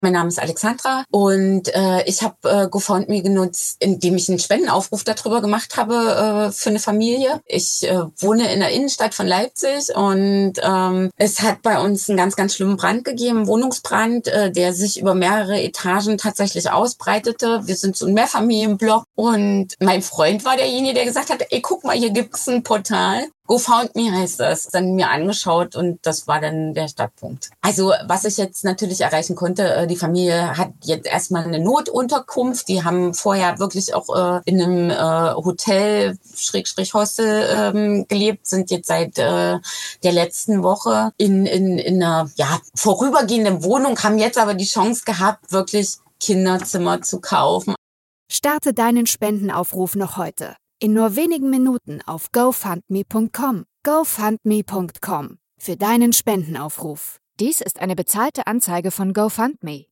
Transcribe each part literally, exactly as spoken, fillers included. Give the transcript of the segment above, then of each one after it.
Mein Name ist Alexandra und äh, ich habe äh, GoFundMe genutzt, indem ich einen Spendenaufruf darüber gemacht habe äh, für eine Familie. Ich äh, wohne in der Innenstadt von Leipzig und ähm, es hat bei uns einen ganz, ganz schlimmen Brand gegeben, Wohnungsbrand, äh, der sich über mehrere Etagen tatsächlich ausbreitete. Wir sind so ein Mehrfamilienblock und mein Freund war derjenige, der gesagt hat, ey, guck mal, hier gibt's ein Portal. GoFundMe heißt das. Dann mir angeschaut und das war dann der Startpunkt. Also was ich jetzt natürlich erreichen konnte, die Familie hat jetzt erstmal eine Notunterkunft. Die haben vorher wirklich auch äh, in einem äh, Hotel, Schrägstrich Hostel ähm, gelebt, sind jetzt seit äh, der letzten Woche in, in, in einer ja, vorübergehenden Wohnung, haben jetzt aber die Chance gehabt, wirklich Kinderzimmer zu kaufen. Starte deinen Spendenaufruf noch heute. In nur wenigen Minuten auf GoFundMe Punkt com. GoFundMe Punkt com für deinen Spendenaufruf. Dies ist eine bezahlte Anzeige von GoFundMe.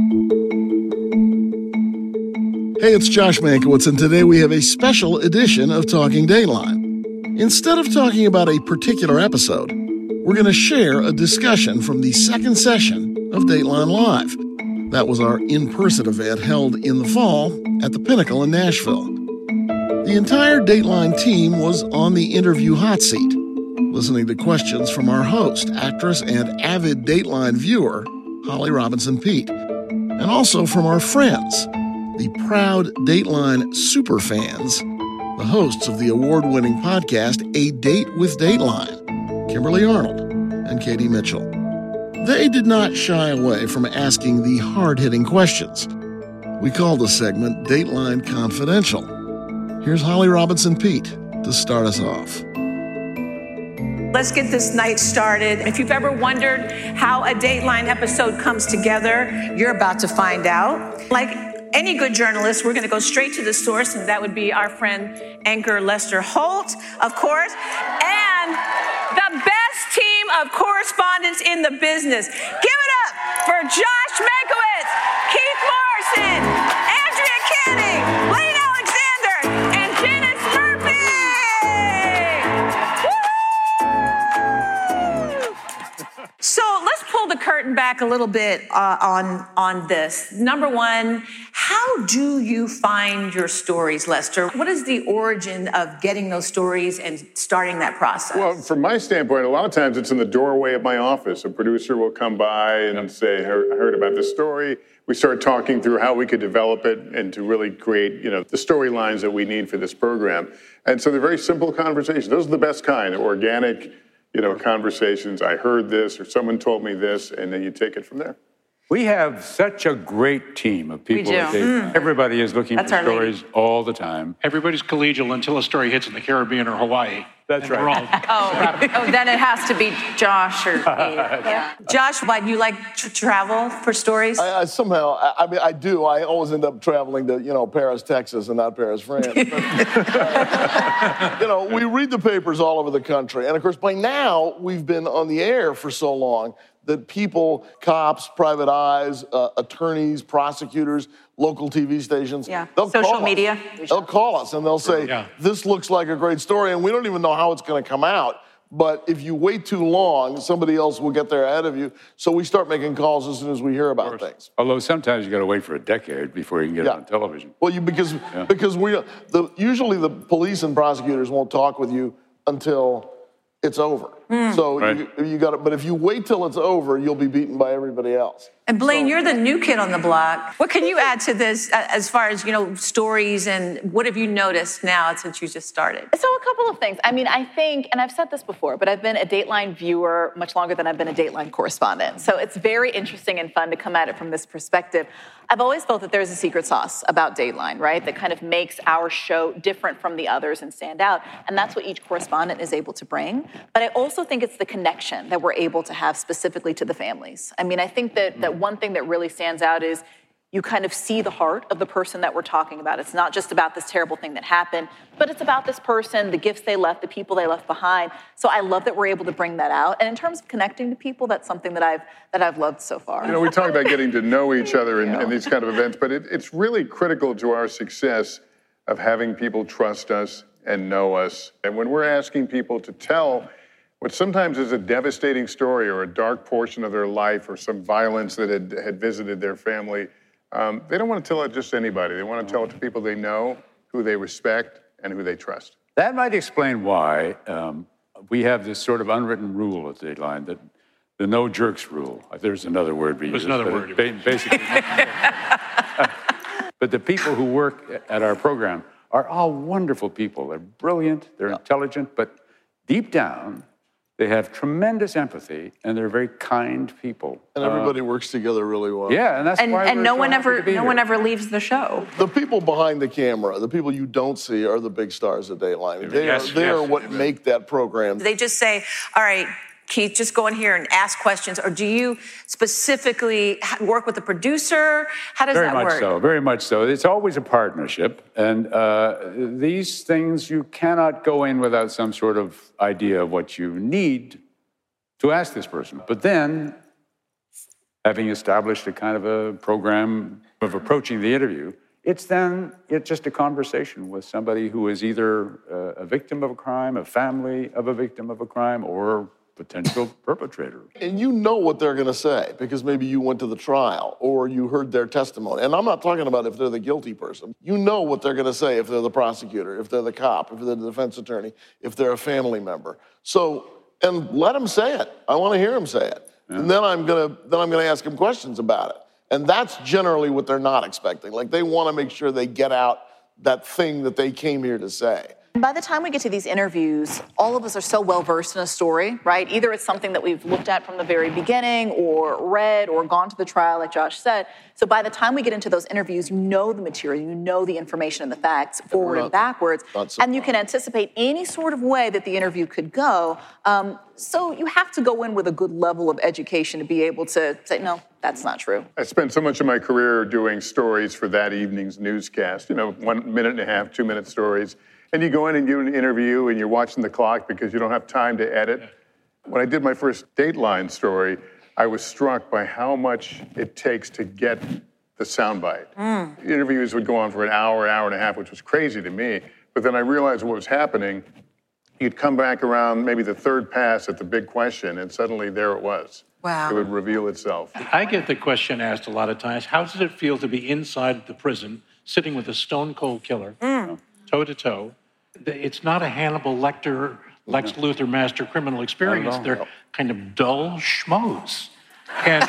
Hey, it's Josh Mankiewicz, and today we have a special edition of Talking Dateline. Instead of talking about a particular episode, we're going to share a discussion from the second session of Dateline Live. That was our in-person event held in the fall at the Pinnacle in Nashville. The entire Dateline team was on the interview hot seat, listening to questions from our host, actress, and avid Dateline viewer, Holly Robinson Peete, and also from our friends, the proud Dateline superfans, the hosts of the award-winning podcast A Date with Dateline, Kimberly Arnold and Katie Mitchell. They did not shy away from asking the hard-hitting questions. We called the segment Dateline Confidential. Here's Holly Robinson Peete to start us off. Let's get this night started. If you've ever wondered how a Dateline episode comes together, you're about to find out. Like any good journalist, we're going to go straight to the source, and that would be our friend, anchor Lester Holt, of course, and the best team of correspondents in the business. Give it up for Josh Mankiewicz, Keith Morrison, Andrea Canning, Blaine Alexander, and Dennis Murphy. Woo! So let's pull the curtain back a little bit uh, on, on this. Number one, how do you find your stories, Lester? What is the origin of getting those stories and starting that process? Well, from my standpoint, a lot of times it's in the doorway of my office. A producer will come by and say, I heard about this story. We start talking through how we could develop it and to really create, you know, the storylines that we need for this program. And so they're very simple conversations. Those are the best kind, organic, you know, conversations. I heard this or someone told me this, and then you take it from there. We have such a great team of people. We do. That they, Mm. Everybody is looking That's for our stories lady. all the time. Everybody's collegial until a story hits in the Caribbean or Hawaii. That's And we're right. all- Oh, oh, then it has to be Josh or me. Yeah. Josh, why do you like to travel for stories? I, I somehow, I, I mean, I do. I always end up traveling to, you know, Paris, Texas, and not Paris, France. But, uh, you know, we read the papers all over the country. And, of course, by now, we've been on the air for so long that people, cops, private eyes, uh, attorneys, prosecutors, local T V stations, Yeah. they'll Social call media. Us. They'll call us and they'll say, Yeah. this looks like a great story, and we don't even know how it's going to come out. But if you wait too long, somebody else will get there ahead of you. So we start making calls as soon as we hear about things. Although sometimes you got to wait for a decade before you can get Yeah. it on television. Well, you because Yeah. because we the usually the police and prosecutors won't talk with you until it's over. So Right. you, you got to, but if you wait till it's over, you'll be beaten by everybody else. And Blaine, you're the new kid on the block. What can you add to this uh, as far as, you know, stories, and what have you noticed now since you just started? So a couple of things. I mean, I think, and I've said this before, but I've been a Dateline viewer much longer than I've been a Dateline correspondent. So it's very interesting and fun to come at it from this perspective. I've always felt that there's a secret sauce about Dateline, right? That kind of makes our show different from the others and stand out. And that's what each correspondent is able to bring. But I also think it's the connection that we're able to have specifically to the families. I mean, I think that, that one thing that really stands out is you kind of see the heart of the person that we're talking about. It's not just about this terrible thing that happened, but it's about this person, the gifts they left, the people they left behind. So I love that we're able to bring that out. And in terms of connecting to people, that's something that I've that I've loved so far. You know, we talk about getting to know each other in, in these kind of events, but it, it's really critical to our success of having people trust us and know us. And when we're asking people to tell what sometimes is a devastating story or a dark portion of their life or some violence that had, had visited their family, um, they don't want to tell it just to anybody. They want to tell it to people they know, who they respect, and who they trust. That might explain why um, we have this sort of unwritten rule at Dateline, that the no jerks rule. There's another word we There's use. another but word. ba- Basically. But the people who work at our program are all wonderful people. They're brilliant, they're yeah. intelligent, but deep down, they have tremendous empathy, and they're very kind people. And everybody uh, works together really well. Yeah, and that's and, why and we're no so one happy ever, to be no here. one ever leaves the show. The people behind the camera, the people you don't see, are the big stars of Dateline. They Yes, are, they yes. are what make that program. They just say, all right, Keith, just go in here and ask questions, or do you specifically work with the producer? How does Very that much work? so, very much so. It's always a partnership, and uh, these things, you cannot go in without some sort of idea of what you need to ask this person. But then, having established a kind of a program of approaching the interview, it's then it's just a conversation with somebody who is either uh, a victim of a crime, a family of a victim of a crime, or potential perpetrator. And you know what they're going to say because maybe you went to the trial or you heard their testimony. And I'm not talking about if they're the guilty person. You know what they're going to say if they're the prosecutor, if they're the cop, if they're the defense attorney, if they're a family member. So, and let them say it. I want to hear them say it. Yeah. And then I'm going to then I'm going to ask them questions about it. And that's generally what they're not expecting. Like they want to make sure they get out that thing that they came here to say. And by the time we get to these interviews, all of us are so well-versed in a story, right? Either it's something that we've looked at from the very beginning or read or gone to the trial, like Josh said. So by the time we get into those interviews, you know the material, you know the information and the facts forward not, and backwards, and you can anticipate any sort of way that the interview could go. Um, so you have to go in with a good level of education to be able to say, no, that's not true. I spent so much of my career doing stories for that evening's newscast, you know, one minute and a half, two minute stories. And you go in and do an interview and you're watching the clock because you don't have time to edit. When I did my first Dateline story, I was struck by how much it takes to get the soundbite. Mm. Interviews would go on for an hour, hour and a half, which was crazy to me. But then I realized what was happening. You'd come back around maybe the third pass at the big question, and suddenly there it was. Wow. It would reveal itself. I get the question asked a lot of times, how does it feel to be inside the prison, sitting with a stone-cold killer, mm. toe-to-toe? It's not a Hannibal Lecter, Lex Luthor master criminal experience. They're kind of dull schmoes. And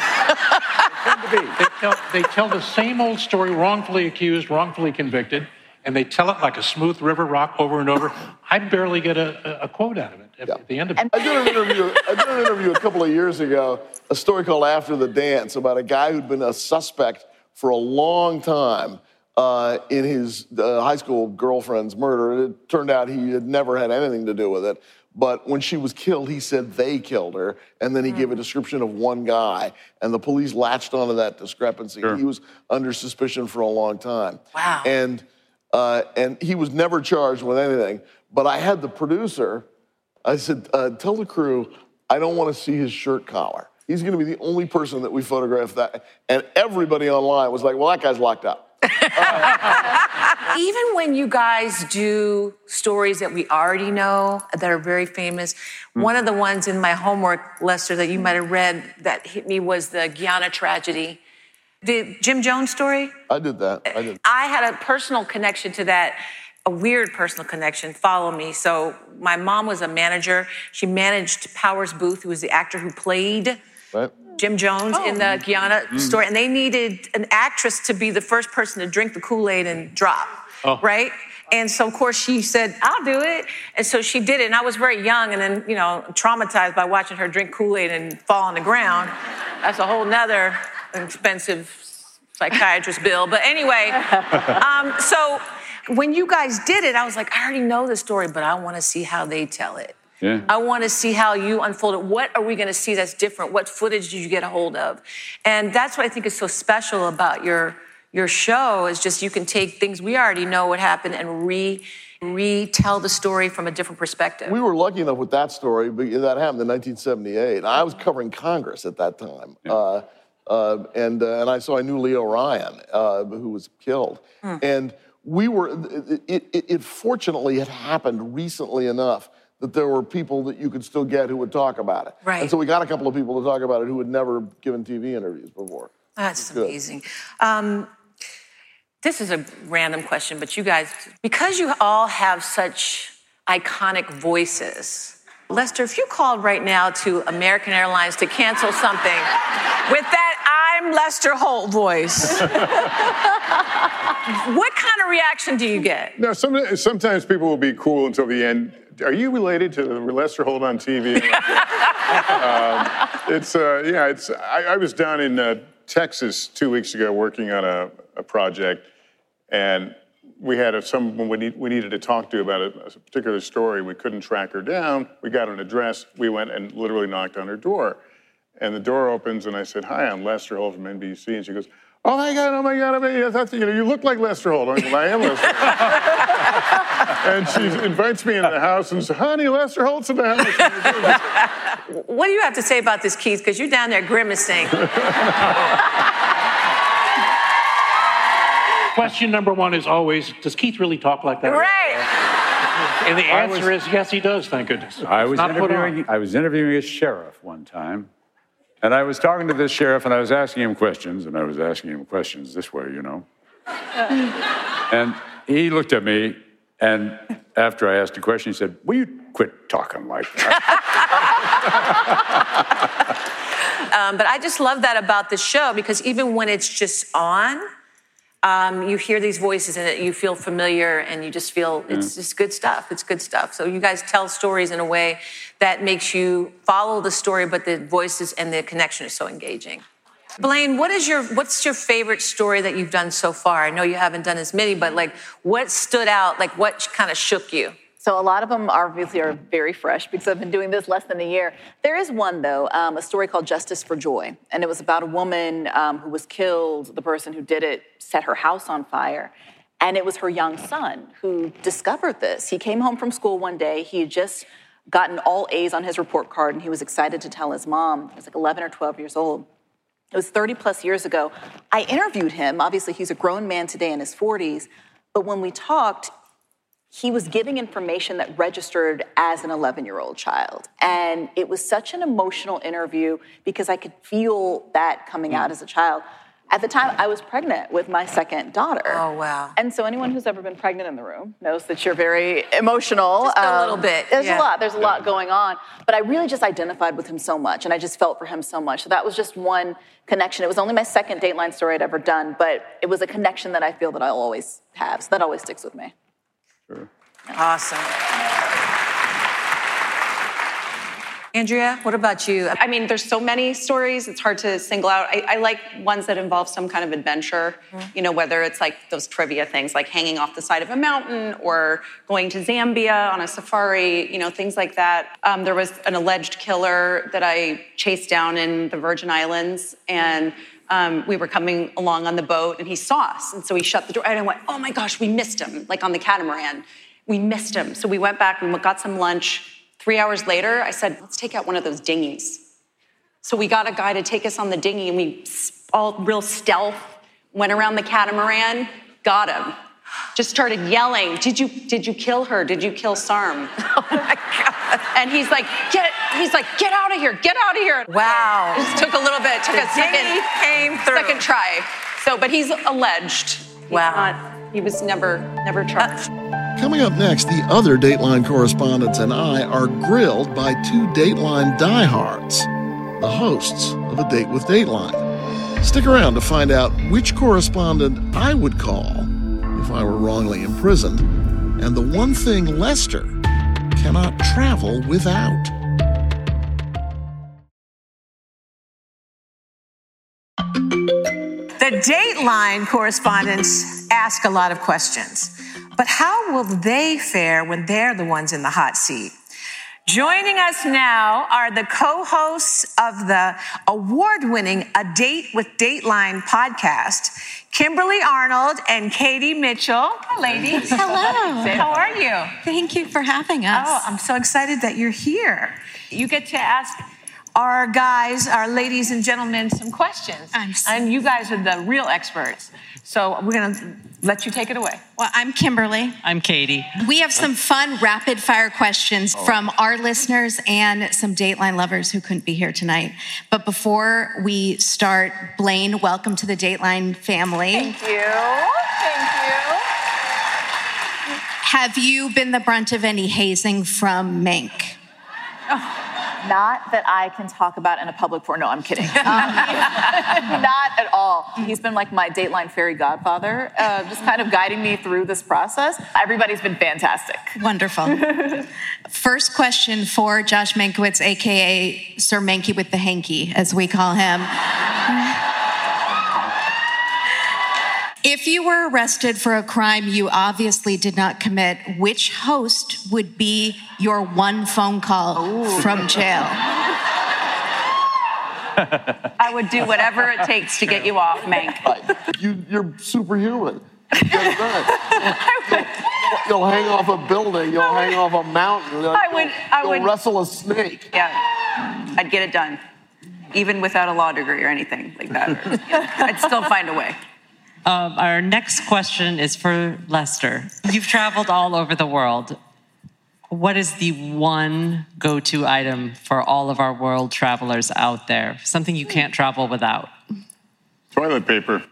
they, tell, they tell the same old story, wrongfully accused, wrongfully convicted, and they tell it like a smooth river rock over and over. I barely get a, a quote out of it at, yeah. at the end of it. I did an interview. I did an interview a couple of years ago, a story called After the Dance, about a guy who'd been a suspect for a long time uh, in his uh, high school girlfriend's murder. It turned out he had never had anything to do with it. But when she was killed, he said they killed her, and then he mm. gave a description of one guy, and the police latched onto that discrepancy. Sure. He was under suspicion for a long time. Wow. And uh, and he was never charged with anything. But I had the producer, I said, uh, tell the crew, I don't want to see his shirt collar. He's going to be the only person that we photograph that. And everybody online was like, well, that guy's locked up. uh, Even when you guys do stories that we already know that are very famous, mm. one of the ones in my homework, Lester, that you might have read that hit me was the Guyana tragedy. The Jim Jones story? I did that. I did. I had a personal connection to that, a weird personal connection. Follow me. So my mom was a manager. She managed Powers Booth, who was the actor who played right. Jim Jones oh. in the Guyana mm. story. And they needed an actress to be the first person to drink the Kool-Aid and drop, oh. right? And so, of course, she said, I'll do it. And so she did it. And I was very young and then, you know, traumatized by watching her drink Kool-Aid and fall on the ground. That's a whole nother expensive psychiatrist bill. But anyway, um, so when you guys did it, I was like, I already know the story, but I want to see how they tell it. Yeah. I want to see how you unfold it. What are we going to see that's different? What footage did you get a hold of? And that's what I think is so special about your your show is just you can take things we already know what happened and re retell the story from a different perspective. We were lucky enough with that story, but that happened in nineteen seventy-eight. I was covering Congress at that time. Yeah. Uh, uh, and uh, and I saw I knew Leo Ryan, uh, who was killed. Hmm. And we were, it, it, it fortunately had happened recently enough that there were people that you could still get who would talk about it. Right. And so we got a couple of people to talk about it who had never given T V interviews before. That's amazing. Um, this is a random question, but you guys, because you all have such iconic voices, Lester, if you called right now to American Airlines to cancel something with that I'm Lester Holt voice, what kind of reaction do you get? No, some, sometimes people will be cool until the end. Are you related to Lester Holt on T V? um, it's, uh, yeah, it's, I, I was down in uh, Texas two weeks ago working on a, a project, and we had a, someone we, need, we needed to talk to about a, a particular story. We couldn't track her down. We got an address. We went and literally knocked on her door. And the door opens, and I said, "Hi, I'm Lester Holt from N B C." And she goes, "Oh my God, oh my God, oh my God, that's, you know, you look like Lester Holt." I'm like, "Well, I am Lester Holt." And she invites me into the house and says, "Honey, Lester Holt's in the house." What do you have to say about this, Keith? Because you're down there grimacing. Question number one is always, does Keith really talk like that? Right. And the I answer was- is yes, he does, thank goodness. I was, Not put on. interviewing, I was interviewing a sheriff one time, and I was talking to this sheriff, and I was asking him questions, and I was asking him questions this way, you know. And he looked at me, and after I asked a question, he said, "Will you quit talking like that?" Um, but I just love that about the show, because even when it's just on, um, you hear these voices and you feel familiar, and you just feel it's just good stuff. It's good stuff. So you guys tell stories in a way that makes you follow the story, but the voices and the connection is so engaging. Blaine, what is your what's your favorite story that you've done so far? I know you haven't done as many, but like, what stood out? Like, what kind of shook you? So a lot of them obviously are very fresh because I've been doing this less than a year. There is one, though, um, a story called Justice for Joy. And it was about a woman um, who was killed. The person who did it set her house on fire. And it was her young son who discovered this. He came home from school one day. He had just gotten all A's on his report card, and he was excited to tell his mom. He was like eleven or twelve years old. It was thirty plus years ago. I interviewed him. Obviously, he's a grown man today in his forties. But when we talked, he was giving information that registered as an eleven-year-old child. And it was such an emotional interview because I could feel that coming out as a child. At the time, I was pregnant with my second daughter. Oh, wow. And so anyone who's ever been pregnant in the room knows that you're very emotional. Just a little bit, There's yeah. a lot. There's a lot going on. But I really just identified with him so much, and I just felt for him so much. So that was just one connection. It was only my second Dateline story I'd ever done, but it was a connection that I feel that I'll always have. So that always sticks with me. Sure. Awesome. Andrea, what about you? I mean, there's so many stories, it's hard to single out. I, I like ones that involve some kind of adventure, mm-hmm. you know, whether it's like those trivia things, like hanging off the side of a mountain or going to Zambia on a safari, you know, things like that. Um, there was an alleged killer that I chased down in the Virgin Islands, and um, we were coming along on the boat, and he saw us, and so he shut the door, and I went, oh my gosh, we missed him, like on the catamaran. We missed him. So we went back and got some lunch. Three hours later, I said, let's take out one of those dinghies. So we got a guy to take us on the dinghy, and we all real stealth went around the catamaran, got him. Just started yelling, did you did you kill her? Did you kill Sarm? Oh my God. And he's like, get he's like, get out of here, get out of here. Wow. It just took a little bit, took The a second, dinghy came through. second try. So, but he's alleged. He's Wow. not, he was never, never charged. Coming up next, the other Dateline correspondents and I are grilled by two Dateline diehards, the hosts of A Date with Dateline. Stick around to find out which correspondent I would call if I were wrongly imprisoned, and the one thing Lester cannot travel without. The Dateline correspondents ask a lot of questions, but how will they fare when they're the ones in the hot seat? Joining us now are the co-hosts of the award-winning A Date with Dateline podcast, Kimberly Arnold and Katie Mitchell. Hi, ladies. Hello. How are you? Thank you for having us. Oh, I'm so excited that you're here. You get to ask our guys, our ladies and gentlemen, some questions. I'm so- And you guys are the real experts. So we're going to let you take it away. Well, I'm Kimberly. I'm Katie. We have some fun rapid fire questions Oh. from our listeners and some Dateline lovers who couldn't be here tonight. But before we start, Blaine, welcome to the Dateline family. Thank you. Thank you. Have you been the brunt of any hazing from Mank? Oh. Not that I can talk about in a public forum. No, I'm kidding. Um, not at all. He's been like my Dateline fairy godfather, uh, just kind of guiding me through this process. Everybody's been fantastic. Wonderful. First question for Josh Mankiewicz, A K A Sir Manky with the Hanky, as we call him. If you were arrested for a crime you obviously did not commit, which host would be your one phone call Ooh. From jail? I would do whatever it takes to get you off, Mank. You, you're superhuman. You get it done. You'll, you'll hang off a building. You'll hang off a mountain. You'll, I would. I you'll would wrestle a snake. Yeah, I'd get it done, even without a law degree or anything like that. I'd still find a way. Um, our next question is for Lester. You've traveled all over the world. What is the one go-to item for all of our world travelers out there? Something you can't travel without. Toilet paper.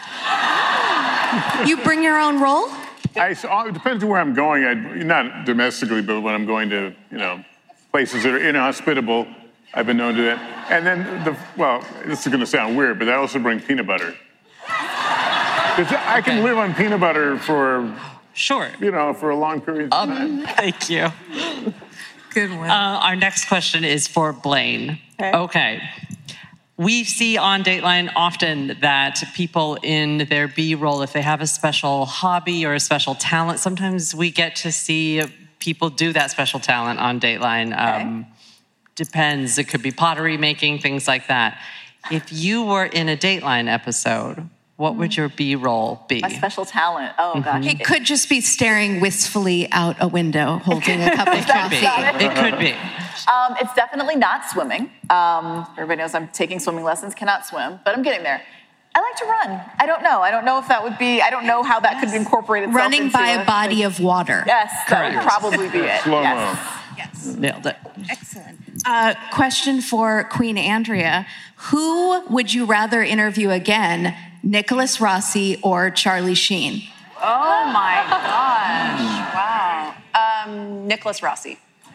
You bring your own roll? I, it depends on where I'm going. I, not domestically, but when I'm going to, you know, places that are inhospitable, I've been known to do that. And then, the well, this is going to sound weird, but I also bring peanut butter. I can okay. live on peanut butter for, sure, you know, for a long period of time. Um, thank you. Good one. Uh, our next question is for Blaine. Okay. okay. We see on Dateline often that people in their B-roll, if they have a special hobby or a special talent, sometimes we get to see people do that special talent on Dateline. Okay. Um, depends. It could be pottery making, things like that. If you were in a Dateline episode, what would your B-roll be? My special talent. Oh, mm-hmm. gosh. It could just be staring wistfully out a window, holding a cup of coffee. It. it could be. Um, it's definitely not swimming. Um, everybody knows I'm taking swimming lessons, cannot swim, but I'm getting there. I like to run. I don't know. I don't know if that would be, I don't know how that could incorporate itself Running into by a, a body thing. of water. Yes, that Correct. would probably be it. Slow-mo. Yes. Yes. Nailed it. Excellent. Uh, question for Queen Andrea. Who would you rather interview again, Nicholas Rossi or Charlie Sheen? Oh my gosh, wow. Um, Nicholas Rossi.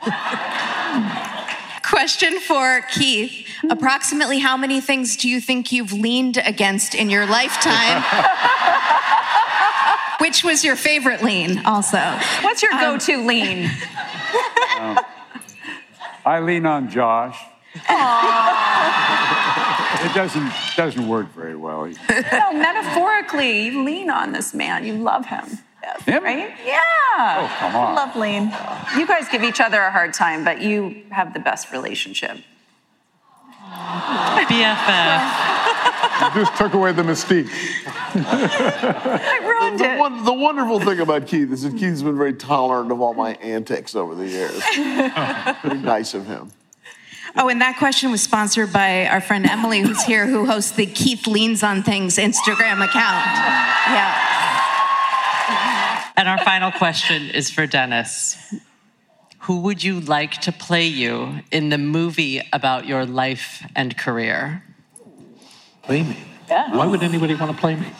Question for Keith. Approximately how many things do you think you've leaned against in your lifetime? Which was your favorite lean also? What's your go-to um, lean? Um, I lean on Josh. It doesn't doesn't work very well. No, metaphorically, you lean on this man. You love him. Yes, him? Right? Yeah. Oh, come on. I love lean. You guys give each other a hard time, but you have the best relationship. B F F. You just took away the mystique. I ruined the, it. one, the wonderful thing about Keith is that Keith's been very tolerant of all my antics over the years. Very nice of him. Oh, and that question was sponsored by our friend Emily, who's here, who hosts the Keith Leans on Things Instagram account. Yeah. And our final question is for Dennis. Who would you like to play you in the movie about your life and career? Play me? Yeah. Why would anybody want to play me?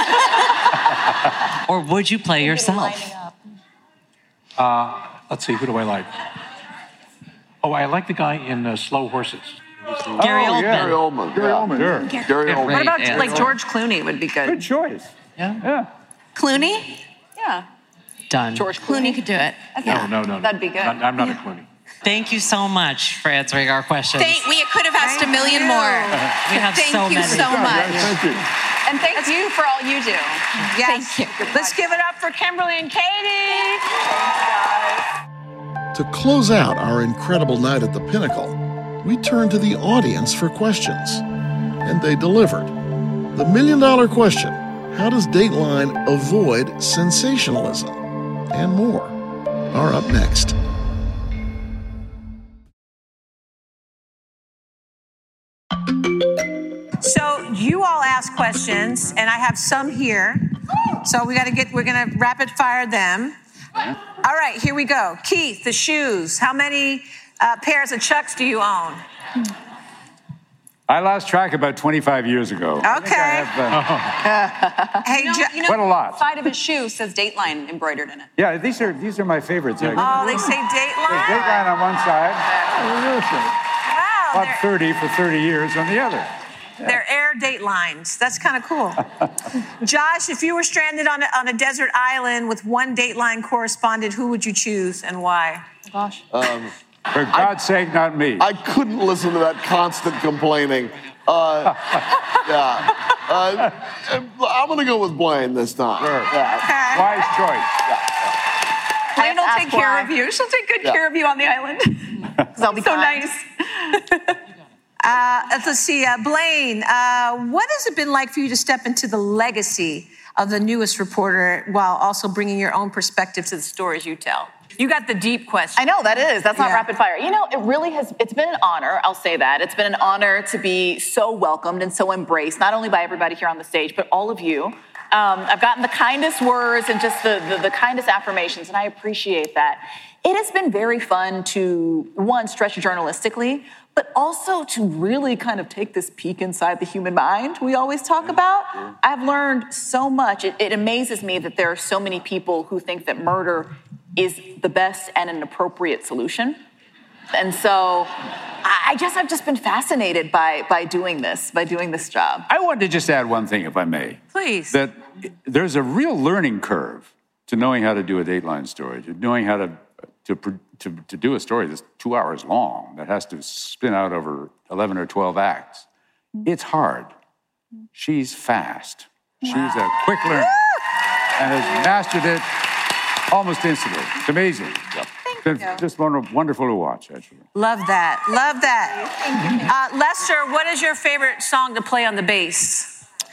Or would you play yourself? Uh, let's see, who do I like? Oh, I like the guy in uh, Slow Horses. Gary oh, Oldman. Yeah. Gary Oldman. Gary yeah. Oldman. Sure. Gary Oldman. What about answer. like George Clooney would be good? Good choice. Yeah. Yeah. Clooney? Yeah. Done. George Clooney. Clooney could do it. Okay. No, no, no, no. That'd be good. Not, I'm not a Clooney. Thank you so much for answering our questions. Thank, we could have asked a million more. We have Thank so you many. so much. Thank you. And thank you for all you do. Yes. Thank you. Let's give it up for Kimberly and Katie. To close out our incredible night at the Pinnacle, we turned to the audience for questions. And they delivered. The million-dollar question, how does Dateline avoid sensationalism? And more are up next. last questions, and I have some here. So we got to get, we're going to rapid fire them. All right, here we go. Keith, the shoes. How many uh, pairs of Chucks do you own? I lost track about twenty-five years ago. Okay. I think I have, uh, Hey, You know, Jo- you know, Quite a lot. the side of his shoe says Dateline embroidered in it. yeah, these are these are my favorites. Oh, they say Dateline? There's Dateline on one side, Wow. about They're, thirty for thirty years on the other. they're air Datelines. That's kind of cool. Josh, if you were stranded on a, on a desert island with one Dateline correspondent, who would you choose and why? Oh, gosh. Um, For God's sake, not me. I couldn't listen to that constant complaining. Uh, yeah. Uh, I'm going to go with Blaine this time. Sure. Yeah. Wise choice. Blaine will ask take care why. of you. She'll take good Yeah. care of you on the island. I'll be So kind. nice. Uh, let's see, uh, Blaine, uh, what has it been like for you to step into the legacy of the newest reporter while also bringing your own perspective to the stories you tell? You got the deep question. I know that is. That's not Yeah. rapid fire. You know, it really has, it's been an honor, I'll say that. It's been an honor to be so welcomed and so embraced, not only by everybody here on the stage, but all of you. Um, I've gotten the kindest words and just the, the, the kindest affirmations, and I appreciate that. It has been very fun to, one, stretch journalistically, but also to really kind of take this peek inside the human mind we always talk about. I've learned so much. It, it amazes me that there are so many people who think that murder is the best and an appropriate solution. And so I I just, I've just been fascinated by, by doing this, by doing this job. I wanted to just add one thing, if I may. Please. That there's a real learning curve to knowing how to do a Dateline story, to knowing how to to, to, to do a story that's two hours long, that has to spin out over eleven or twelve acts. It's hard. She's fast. She's a quick learner and has mastered it almost instantly. It's amazing. It's been just wonderful, wonderful to watch, actually. Love that. Love that. Uh, Lester, what is your favorite song to play on the bass?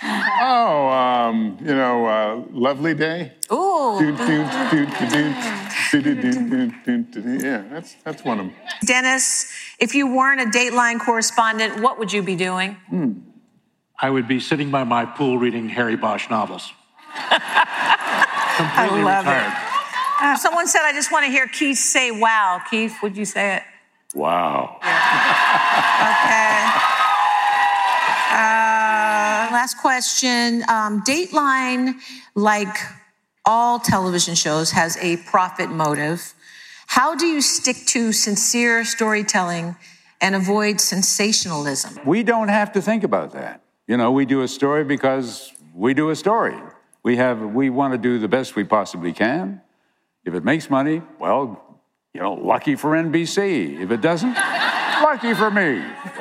Oh, um, you know, uh, Lovely Day. Ooh. Do, do, do, do, do, do, do, do, do, do, do. Yeah, that's that's one of them. Dennis, if you weren't a Dateline correspondent, what would you be doing? Hmm. I would be sitting by my pool reading Harry Bosch novels. Completely I love retired. it. Uh, someone said, I just want to hear Keith say wow. Keith, would you say it? Wow. Okay. Uh, last question. Um, Dateline, like all television shows, has a profit motive. How do you stick to sincere storytelling and avoid sensationalism? We don't have to think about that. You know, we do a story because we do a story. We have, we want to do the best we possibly can. If it makes money, well, you know, lucky for N B C. If it doesn't, lucky for me.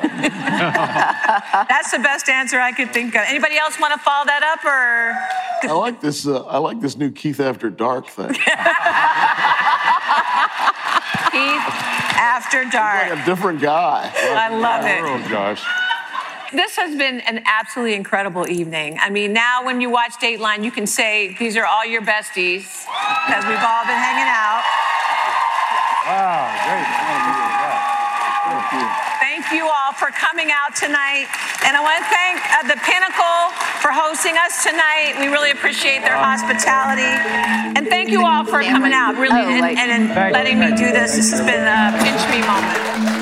That's the best answer I could think of. Anybody else want to follow that up, or? I like this. Uh, I like this new Keith After Dark thing. Keith After Dark. Like a different guy. I love it. Oh, gosh. This has been an absolutely incredible evening. I mean, now when you watch Dateline, you can say these are all your besties because we've all been hanging out. Wow, great. Thank you. Thank you all for coming out tonight. And I want to thank uh, the Pinnacle for hosting us tonight. We really appreciate their hospitality. And thank you all for coming out, really, and, and, and letting me do this. This has been a pinch me moment.